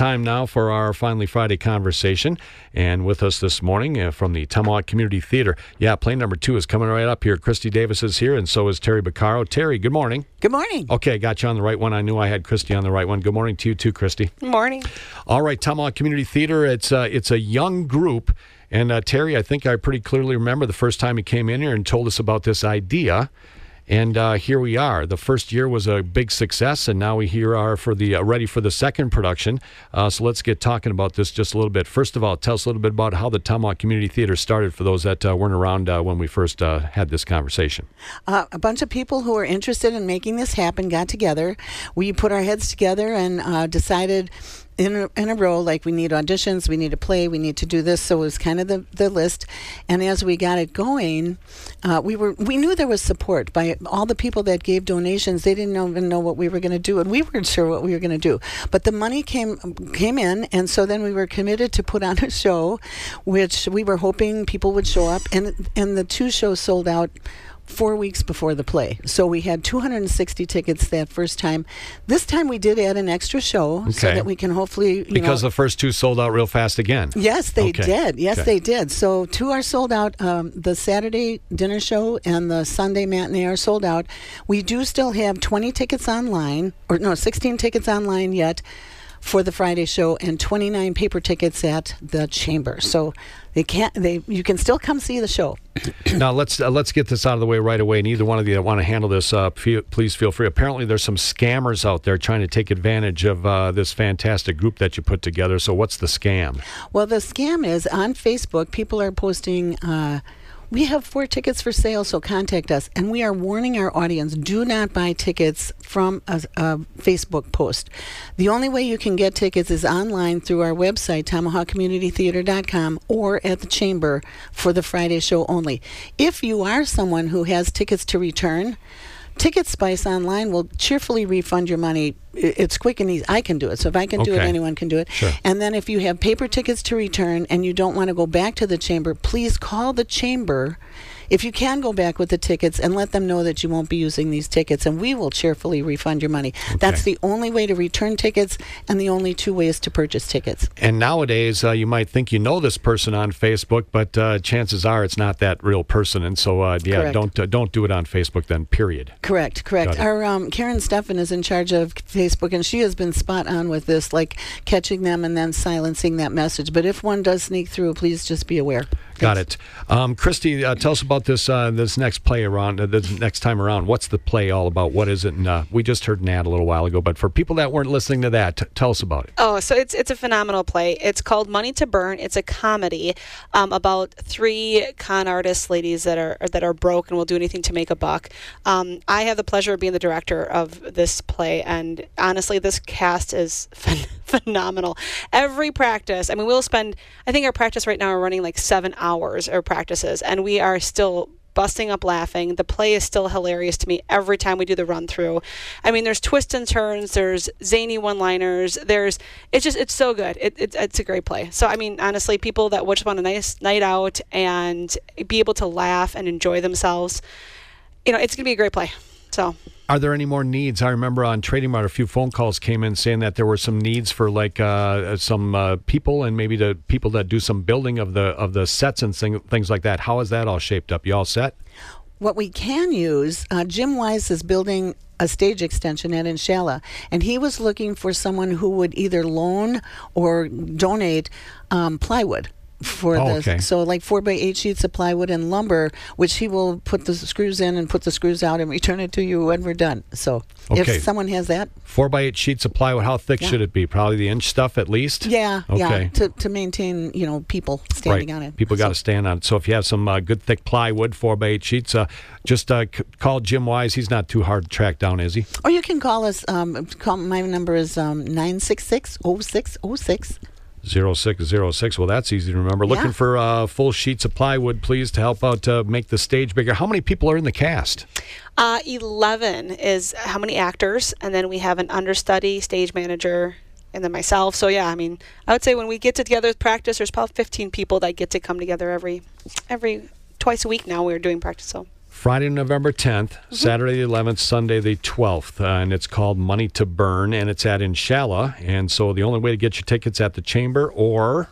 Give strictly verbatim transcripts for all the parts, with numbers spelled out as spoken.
time now for our Finally Friday conversation. And with us this morning uh, from the Tomahawk Community Theater, yeah, play number two is coming right up here. Christy Davis is here, and so is Terry Beccaro. Terry, good morning. Good morning. Okay, got you on the right one. I knew I had Christy on the right one. Good morning to you too, Christy. Good morning. All right, Tomahawk Community Theater, it's, uh, it's a young group. And uh, Terry, I think I pretty clearly remember the first time you came in here and told us about this idea. And uh, here we are. The first year was a big success, and now we here are for the uh, ready for the second production. Uh, so let's get talking about this just a little bit. First of all, tell us a little bit about how the Tomahawk Community Theater started for those that uh, weren't around uh, when we first uh, had this conversation. Uh, a bunch of people who were interested in making this happen got together. We put our heads together and uh, decided in a, in a row, like we need auditions, we need a play, we need to do this. So it was kind of the, the list. And as we got it going, uh, we were we knew there was support by all the people that gave donations. They didn't even know what we were going to do, and we weren't sure what we were going to do. But the money came came in, and so then we were committed to put on a show, which we were hoping people would show up. And and the two shows sold out four weeks before the play. So we had two hundred sixty tickets that first time. This time we did add an extra show okay. so that we can hopefully, you Because know, the first two sold out real fast again. Yes, they okay. did. Yes, okay. they did. So two are sold out. Um, the Saturday dinner show and the Sunday matinee are sold out. We do still have twenty tickets online, or no, sixteen tickets online yet for the Friday show, and twenty-nine paper tickets at the Chamber. So they can't. They you can still come see the show. Now let's uh, let's get this out of the way right away. And either one of you that want to handle this, uh, f- please feel free. Apparently, there's some scammers out there trying to take advantage of uh, this fantastic group that you put together. So what's the scam? Well, the scam is on Facebook. People are posting. Uh, We have four tickets for sale, so contact us. And we are warning our audience, do not buy tickets from a, a Facebook post. The only way you can get tickets is online through our website, tomahawk community theater dot com, or at the Chamber for the Friday show only. If you are someone who has tickets to return, Ticket Spice Online will cheerfully refund your money. It's quick and easy. I can do it. So if I can do it, Okay. anyone can do it. Sure. And then if you have paper tickets to return and you don't want to go back to the Chamber, please call the Chamber. If you can go back with the tickets, and let them know that you won't be using these tickets, and we will cheerfully refund your money. Okay. That's the only way to return tickets and the only two ways to purchase tickets. And nowadays, uh, you might think you know this person on Facebook, but uh, chances are it's not that real person. And so, uh, yeah, Correct. don't uh, don't do it on Facebook then, period. Correct, correct. Got it. Our um, Karen Steffen is in charge of Facebook, and she has been spot on with this, like catching them and then silencing that message. But if one does sneak through, please just be aware. Got it. Um, Christy, uh, tell us about this uh, this next play around, uh, this next time around. What's the play all about? What is it? And uh, we just heard an ad a little while ago, but for people that weren't listening to that, t- tell us about it. Oh, so it's it's a phenomenal play. It's called Money to Burn. It's a comedy um, about three con artist ladies that are that are broke and will do anything to make a buck. Um, I have the pleasure of being the director of this play, and honestly, this cast is ph- phenomenal. Every practice, I mean, we'll spend, I think our practice right now are running like seven hours or practices, and we are still busting up laughing. The play is still hilarious to me every time we do the run through. I mean, there's twists and turns, there's zany one-liners, there's, it's just, it's so good. It, it, it's a great play. So, I mean, honestly, people that just want a nice night out and be able to laugh and enjoy themselves, you know, it's going to be a great play. So, are there any more needs? I remember on Trading Mart, a few phone calls came in saying that there were some needs for like uh, some uh, people and maybe the people that do some building of the of the sets and thing, things like that. How is that all shaped up? You all set? What we can use, uh, Jim Wise is building a stage extension at Inshallah, and he was looking for someone who would either loan or donate um, plywood for Oh, this. okay. So like four by eight sheets of plywood and lumber, which he will put the screws in and put the screws out and return it to you when we're done. So Okay. if someone has that, Four by eight sheets of plywood. How thick Yeah. should it be? Probably the inch stuff at least? yeah, Okay. yeah, to, to maintain, you know, people standing right. on it. People got to So- stand on it. So if you have some uh, good thick plywood, four by eight sheets, uh, just uh, c- call Jim Wise. He's not too hard to track down, is he? Or you can call us. Um, call, my number is um, nine six six, oh six oh six. Zero six zero six. Well, that's easy to remember. Yeah. Looking for uh, full sheets of plywood, please, to help out uh, make the stage bigger. How many people are in the cast? uh, eleven is how many actors, and then we have an understudy, stage manager, and then myself. So yeah, I mean, I would say when we get together with practice, there's probably fifteen people that get to come together every, every twice a week now. We're doing practice. So Friday, November tenth, mm-hmm. Saturday the eleventh, Sunday the twelfth, uh, and it's called Money to Burn, and it's at Inshallah. And so the only way to get your tickets at the Chamber or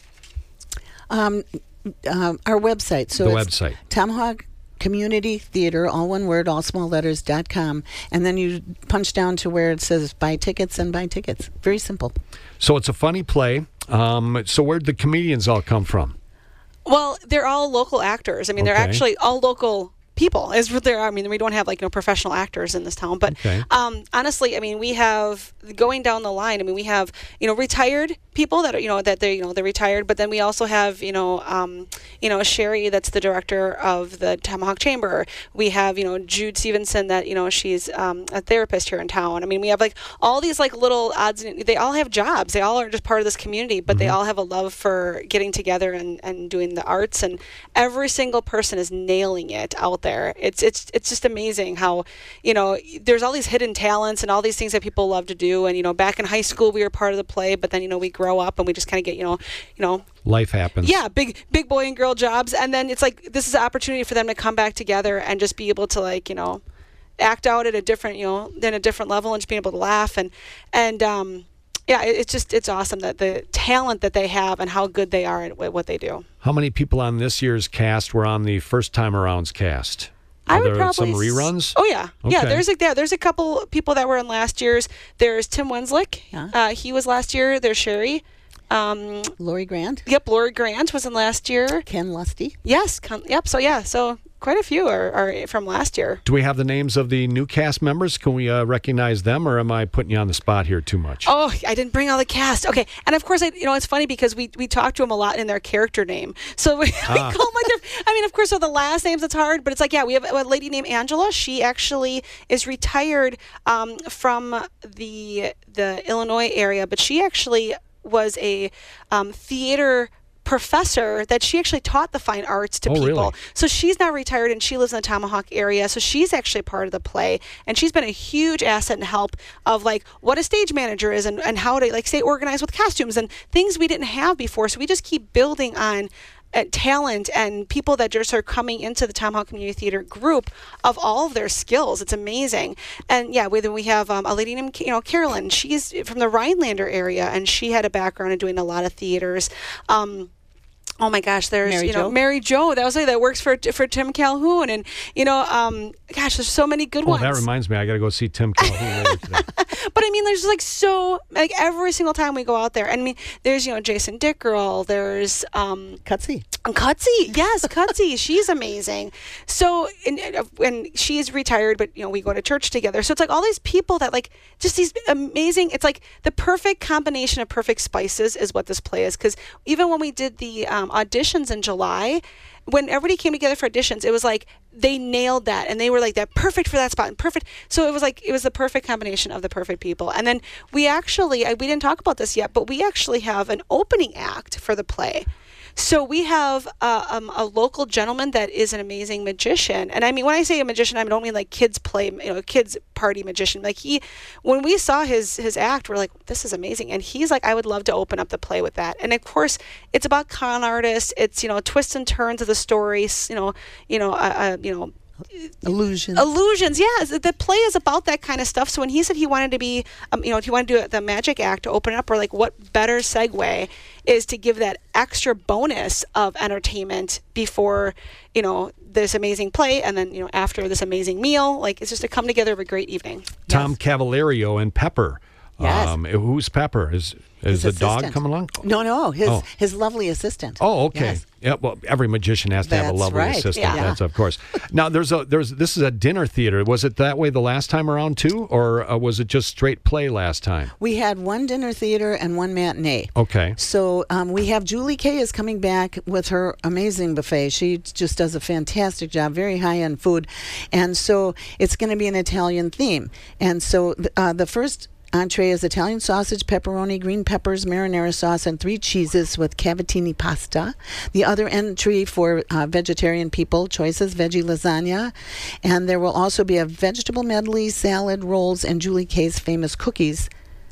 um, uh, our website. So the it's website. Tomahawk Community Theater, all one word, all small letters, dot com, and then you punch down to where it says buy tickets and buy tickets. Very simple. So it's a funny play. Um, so where'd the comedians all come from? Well, they're all local actors. I mean, Okay. they're actually all local people. Is what they're. I mean, we don't have like you know professional actors in this town, but Okay. um, honestly, I mean, we have going down the line. I mean, we have you know retired people that are you know that they you know they're retired, but then we also have you know um, you know Sherry, that's the director of the Tomahawk Chamber. We have you know Jude Stevenson, that you know she's um, a therapist here in town. I mean, we have like all these like little odds. And they all have jobs. They all are just part of this community, but they all have a love for getting together and, and doing the arts. And every single person is nailing it out there. It's it's it's just amazing how you know there's all these hidden talents and all these things that people love to do. And you know, back in high school we were part of the play, but then you know we grow up and we just kind of get you know you know. Life happens. Yeah, big big boy and girl jobs, and then it's like this is an opportunity for them to come back together and just be able to like you know act out at a different you know then a different level and just being able to laugh and and um yeah, it, it's just it's awesome that the talent that they have and how good they are at wh- what they do. How many people on this year's cast were on the first time around's cast? I Are would there probably some s- reruns? Oh yeah, yeah. Okay. There's like yeah, there's a couple people that were in last year's. There's Tim Wenslick. Yeah. Uh, he was last year. There's Sherry. Um, Lori Grant, yep, Lori Grant was in last year. Ken Lusty. Yes. Con- yep. So yeah. So quite a few are, are from last year. Do we have the names of the new cast members? Can we uh, recognize them, or am I putting you on the spot here too much? Oh, I didn't bring all the cast. Okay, and of course, I, you know, it's funny because we we talk to them a lot in their character name. So we, Ah. we call them like their. I mean, of course, with the last names, it's hard, but it's like yeah, we have a lady named Angela. She actually is retired um, from the the Illinois area, but she actually was a um, theater professor that she actually taught the fine arts to Oh, people. really? So she's now retired and she lives in the Tomahawk area. So she's actually part of the play, and she's been a huge asset and help of like what a stage manager is and, and how to like stay organized with costumes and things we didn't have before. So we just keep building on uh, talent and people that just are coming into the Tomahawk Community Theater group of all of their skills. It's amazing. And yeah, we, then we have um, a lady named you know Carolyn. She's from the Rhinelander area, and she had a background in doing a lot of theaters. Um, Oh my gosh, there's Mary you know Jo? Mary Jo. That was like that works for for Tim Calhoun, and you know, um, gosh, there's so many good Oh, ones. that reminds me. I got to go see Tim Calhoun later today. But I mean, there's like so like every single time we go out there. I mean, there's you know Jason Dickerel. There's um, Cutsy. Cutsy. Yes, Cutsy. She's amazing. So and and she's retired, but you know we go to church together. So it's like all these people that like just these amazing. It's like the perfect combination of perfect spices is what this play is. Because even when we did the um, auditions in July, when everybody came together for auditions, it was like they nailed that, and they were like that perfect for that spot and perfect. So it was like it was the perfect combination of the perfect people. And then we actually I, we didn't talk about this yet, but we actually have an opening act for the play. So we have uh, um, a local gentleman that is an amazing magician, and I mean when I say a magician, I don't mean like kids play, you know, kids party magician. Like he, when we saw his his act, we're like, this is amazing, and he's like, I would love to open up the play with that. And of course, it's about con artists. It's you know twists and turns of the stories. You know, you know, uh, uh, you know. Illusion. Illusions, yeah. The play is about that kind of stuff. So when he said he wanted to be, um, you know, he wanted to do the magic act to open it up, we're like, what better segue is to give that extra bonus of entertainment before, you know, this amazing play, and then you know after this amazing meal. Like it's just to come together of a great evening. Tom Cavalario and Pepper. Yes. Um, who's Pepper? Is is His the dog assistant. coming along? No, no, his Oh. his lovely assistant. Oh, okay. Yes. Yeah, well, every magician has to have a That's lovely right. assistant. Yeah. That's of course. Now, there's a there's this is a dinner theater. Was it that way the last time around too, or uh, was it just straight play last time? We had one dinner theater and one matinee. Okay. So um, we have Julie Kay is coming back with her amazing buffet. She just does a fantastic job, very high-end food. And so it's going to be an Italian theme. And so uh, the first entree is Italian sausage, pepperoni, green peppers, marinara sauce, and three cheeses with cavatelli pasta. The other entry for uh, vegetarian people, choices, veggie lasagna. And there will also be a vegetable medley, salad, rolls, and Julie Kay's famous cookies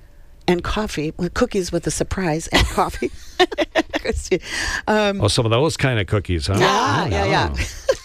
and coffee, with cookies with a surprise, and coffee. Christy. Um, Oh, some of those kind of cookies, huh? yeah, Oh, yeah, no. yeah.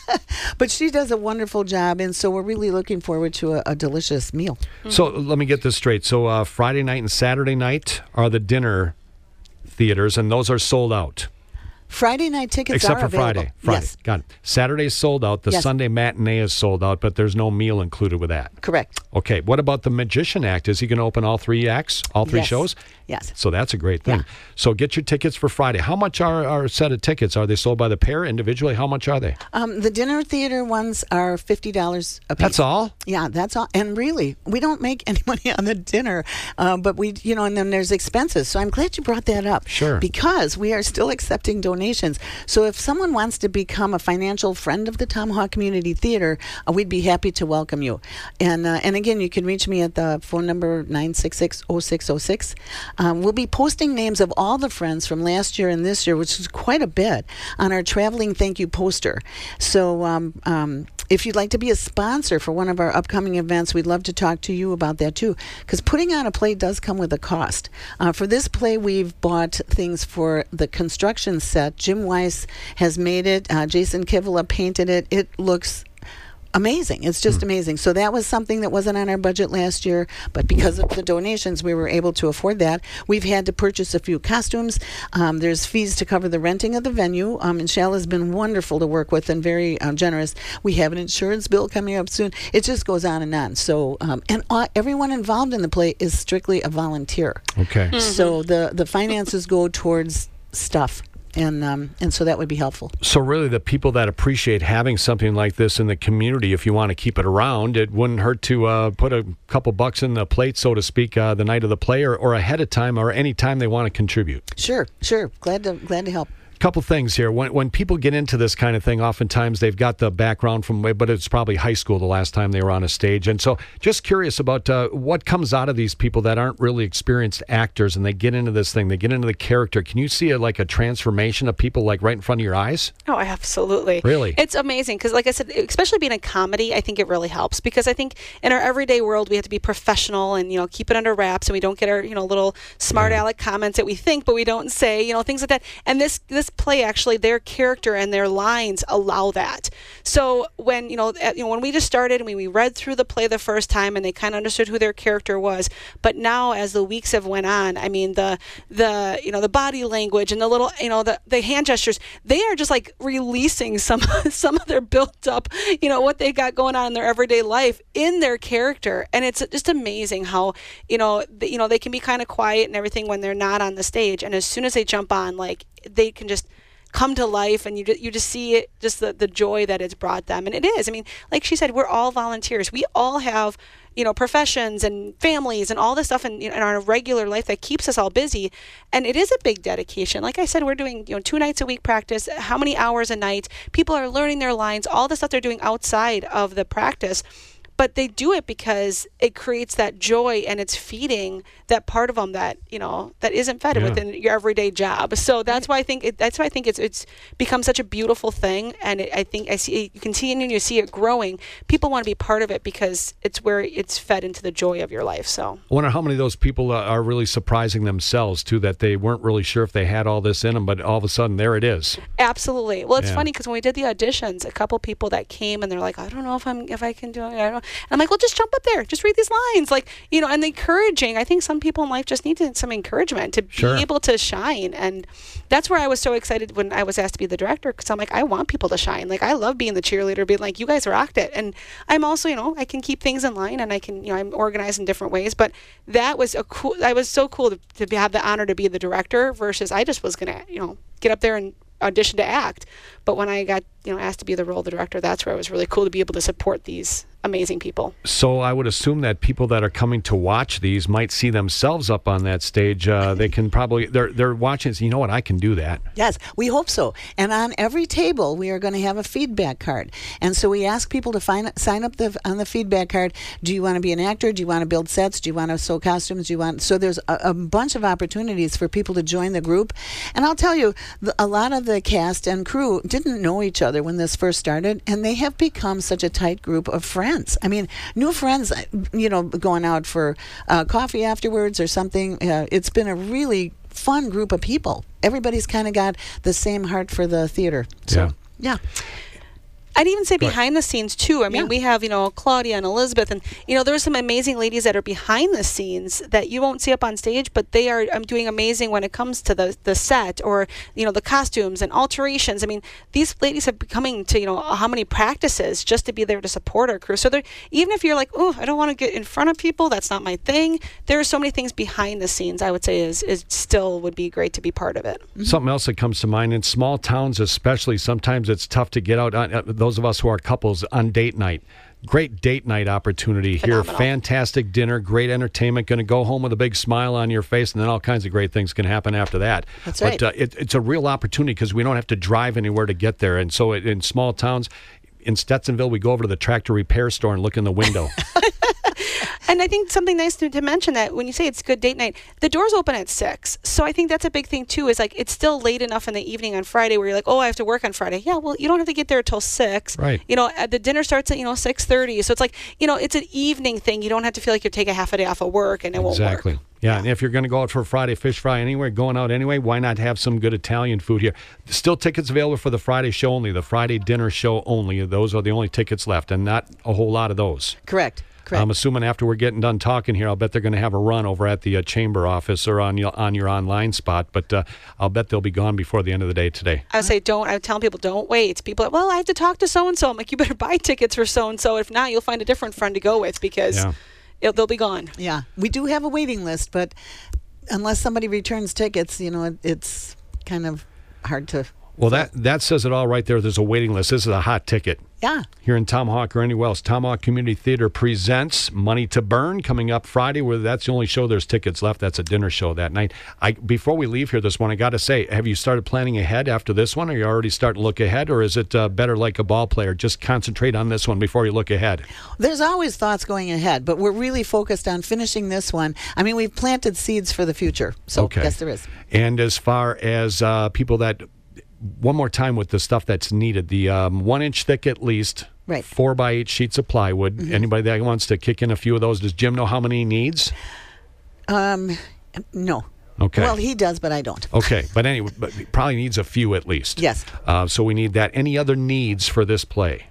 But she does a wonderful job, and so we're really looking forward to a, a delicious meal. So let me get this straight. So uh, Friday night and Saturday night are the dinner theaters, and those are sold out. Friday night tickets Except are for available. Friday. Friday. Yes, Got it. Saturday is sold out. The Yes. Sunday matinee is sold out, but there's no meal included with that. correct. Okay. What about the Magician Act? Is he going to open all three acts, all three Yes. shows? Yes. So that's a great thing. Yeah. So get your tickets for Friday. How much are our set of tickets? Are they sold by the pair individually? How much are they? Um, the dinner theater ones are fifty dollars a piece. That's all? Yeah, that's all. And really, we don't make any money on the dinner, uh, but we, you know, and then there's expenses. So I'm glad you brought that up. Sure. Because we are still accepting donations. So if someone wants to become a financial friend of the Tomahawk Community Theater, uh, we'd be happy to welcome you. And uh, and again, you can reach me at the phone number nine six six, oh six oh six. Um, we'll be posting names of all the friends from last year and this year, which is quite a bit, on our traveling thank you poster. So um, um, if you'd like to be a sponsor for one of our upcoming events, we'd love to talk to you about that too, because putting on a play does come with a cost. Uh, for this play, we've bought things for the construction set. Jim Weiss has made it. Uh, Jason Kivela painted it. It looks amazing. It's just amazing. So that was something that wasn't on our budget last year, but because of the donations, we were able to afford that. We've had to purchase a few costumes. Um, there's fees to cover the renting of the venue. Um, and Shell has been wonderful to work with and very um, generous. We have an insurance bill coming up soon. It just goes on and on. So, um, and uh, everyone involved in the play is strictly a volunteer. Okay. Mm-hmm. So the, the finances go towards stuff. And um, and so that would be helpful. So really the people that appreciate having something like this in the community, if you want to keep it around, it wouldn't hurt to uh, put a couple bucks in the plate, so to speak, uh, the night of the play or, or ahead of time or any time they want to contribute. Sure, sure. Glad to glad to help. Couple things here. When when people get into this kind of thing, oftentimes they've got the background from, but it's probably high school the last time they were on a stage. And so just curious about uh, what comes out of these people that aren't really experienced actors and they get into this thing, they get into the character. Can you see a, like a transformation of people like right in front of your eyes? Oh, absolutely. Really? It's amazing because, like I said, especially being a comedy, I think it really helps because I think in our everyday world, we have to be professional and, you know, keep it under wraps and we don't get our, you know, little smart aleck comments that we think, but we don't say, you know, things like that. And this, this play, actually, their character and their lines allow that. So when, you know, at, you know, when we just started and we, we read through the play the first time and they kind of understood who their character was, but now as the weeks have went on, I mean, the, the, you know, the body language and the little, you know, the, the hand gestures, they are just like releasing some, some of their built up, you know, what they got going on in their everyday life in their character. And it's just amazing how, you know, the, you know, they can be kind of quiet and everything when they're not on the stage. And as soon as they jump on, like, they can just come to life and you just, you just see it, just the, the joy that it's brought them. And it is. I mean, like she said, we're all volunteers. We all have, you know, professions and families and all this stuff in, you know, in our regular life that keeps us all busy. And it is a big dedication. Like I said, we're doing, you know, two nights a week practice, how many hours a night. People are learning their lines, all the stuff they're doing outside of the practice. But they do it because it creates that joy and it's feeding that part of them that, you know, that isn't fed Yeah. within your everyday job. So that's why I think it, that's why I think it's it's become such a beautiful thing. And it, I think I see you continue to see it growing. People want to be part of it because it's where it's fed into the joy of your life. So I wonder how many of those people uh, are really surprising themselves, too, that they weren't really sure if they had all this in them, but all of a sudden, there it is. absolutely. Well, it's Yeah. funny because when we did the auditions, a couple people that came and they're like, I don't know if I'm if I can do it. I don't. And I'm like, well, just jump up there, just read these lines, like, you know, and encouraging. I think some people in life just need to, some encouragement to Sure. be able to shine, and that's where I was so excited when I was asked to be the director because I'm like, I want people to shine. Like, I love being the cheerleader, being like, you guys rocked it, and I'm also, you know, I can keep things in line and I can, you know, I'm organized in different ways. But that was a cool. I was so cool to, to be, have the honor to be the director versus I just was gonna, you know, get up there and audition to act. But when I got, you know, asked to be the role of the director, that's where it was really cool to be able to support these amazing people. So I would assume that people that are coming to watch these might see themselves up on that stage. Uh, they can probably, they're they're watching and say, you know what, I can do that. Yes, we hope so. And on every table, we are going to have a feedback card. And so we ask people to find, sign up the, on the feedback card. Do you want to be an actor? Do you want to build sets? Do you want to sew costumes? Do you want? So there's a, a bunch of opportunities for people to join the group. And I'll tell you, the, a lot of the cast and crew didn't know each other when this first started, and they have become such a tight group of friends. I mean, new friends, you know, going out for uh, coffee afterwards or something. Uh, it's been a really fun group of people. Everybody's kind of got the same heart for the theater. So, Yeah. yeah. I'd even say Go ahead. behind the scenes too. I mean, Yeah. we have, you know, Claudia and Elizabeth, and you know, there's some amazing ladies that are behind the scenes that you won't see up on stage, but they are um, doing amazing when it comes to the the set or you know the costumes and alterations. I mean, these ladies have been coming to you know how many practices just to be there to support our crew. So they're even if you're like, oh, I don't want to get in front of people, that's not my thing. There are so many things behind the scenes. I would say is is still would be great to be part of it. Something else that comes to mind in small towns, especially, sometimes it's tough to get out. On, uh, those of us who are couples on date night, great date night opportunity here. Phenomenal. Fantastic dinner, great entertainment. Going to go home with a big smile on your face, and then all kinds of great things can happen after that. That's but right. uh, it, it's a real opportunity because we don't have to drive anywhere to get there. And so, it, in small towns. In Stetsonville, we go over to the tractor repair store and look in the window. And I think something nice to, to mention that when you say it's good date night, the doors open at six. So I think that's a big thing too. Is like it's still late enough in the evening on Friday where you're like, oh, I have to work on Friday. Yeah, well, you don't have to get there until six. Right. You know, uh, the dinner starts at you know six thirty. So it's like you know, it's an evening thing. You don't have to feel like you take a half a day off of work and it won't work. Exactly. Yeah, and if you're going to go out for a Friday fish fry anywhere, going out anyway, why not have some good Italian food here? Still tickets available for the Friday show only, the Friday dinner show only. Those are the only tickets left, and not a whole lot of those. Correct. Correct. I'm assuming after we're getting done talking here, I'll bet they're going to have a run over at the uh, chamber office or on your, on your online spot, but uh, I'll bet they'll be gone before the end of the day today. I would say don't. I would tell people don't wait. People are, well, I have to talk to so and so. I'm like, you better buy tickets for so and so. If not, you'll find a different friend to go with because Yeah. it, they'll be gone. Yeah, we do have a waiting list, but unless somebody returns tickets, you know, it, it's kind of hard to. Well, that, that says it all right there. There's a waiting list. This is a hot ticket. Yeah. Here in Tomahawk or anywhere else, Tomahawk Community Theater presents Money to Burn coming up Friday. Where that's the only show there's tickets left. That's a dinner show that night. I before we leave here this one, I got to say, have you started planning ahead after this one? Are you already starting to look ahead, or is it uh, better like a ball player? Just concentrate on this one before you look ahead. There's always thoughts going ahead, but we're really focused on finishing this one. I mean, we've planted seeds for the future. So, Okay. yes, there is. And as far as uh, people that, one more time with the stuff that's needed, the um, one inch thick at least, Right. four by eight sheets of plywood. Mm-hmm. Anybody that wants to kick in a few of those, does Jim know how many he needs? Um, no. Okay. Well, he does, but I don't. Okay, but anyway, but he probably needs a few at least. Yes. Uh, so we need that. Any other needs for this play?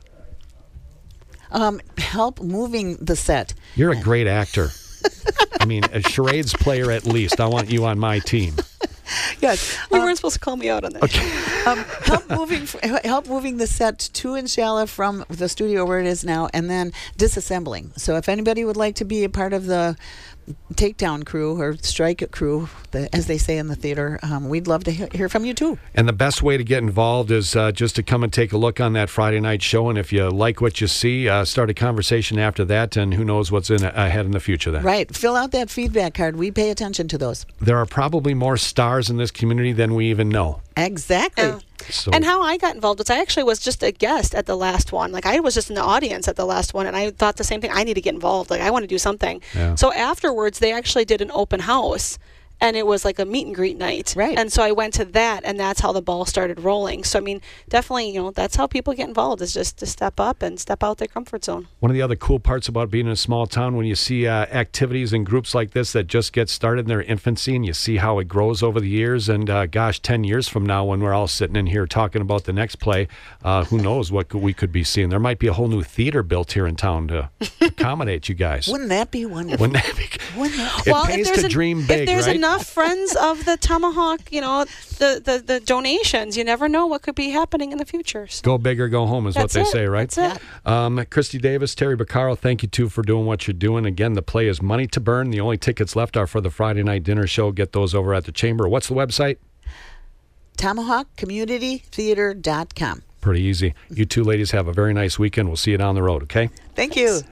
Um, help moving the set. You're a great actor. I mean, a charades player at least. I want you on my team. Yes. You weren't supposed to call me out on that. Um, help moving help moving the set to Inshallah from the studio where it is now, and then disassembling. So if anybody would like to be a part of the takedown crew or strike crew, the, as they say in the theater, um, we'd love to he- hear from you too. And the best way to get involved is uh, just to come and take a look on that Friday night show. And if you like what you see, uh, start a conversation after that. And who knows what's in ahead in the future then. Right. Fill out that feedback card. We pay attention to those. There are probably more stars in this community than we even know. Exactly. Yeah. So, And how I got involved was I actually was just a guest at the last one. Like I was just in the audience at the last one, and I thought the same thing. I need to get involved. Like I want to do something. Yeah. So afterwards, they actually did an open house, and it was like a meet and greet night. Right. And so I went to that, and that's how the ball started rolling. So I mean, definitely, you know, that's how people get involved is just to step up and step out their comfort zone. one of the other cool parts about being in a small town, when you see uh, activities and groups like this that just get started in their infancy, and you see how it grows over the years, and uh, gosh, ten years from now when we're all sitting in here talking about the next play, uh, who knows what could, we could be seeing. There might be a whole new theater built here in town to accommodate you guys. Wouldn't that be wonderful? Wouldn't that be? Wouldn't that- It well, pays if there's to en- dream big, if there's right? enough friends of the Tomahawk, you know, the, the, the donations, you never know what could be happening in the future. So Go big or go home is what that's they it. say, right? That's it. Um, Christy Davis, Terry Baccaro, thank you too for doing what you're doing. Again, the play is Money to Burn. The only tickets left are for the Friday night dinner show. Get those over at the Chamber. What's the website? Tomahawk Community Theater dot com. Pretty easy. You two ladies have a very nice weekend. We'll see you down the road, okay? Thank you.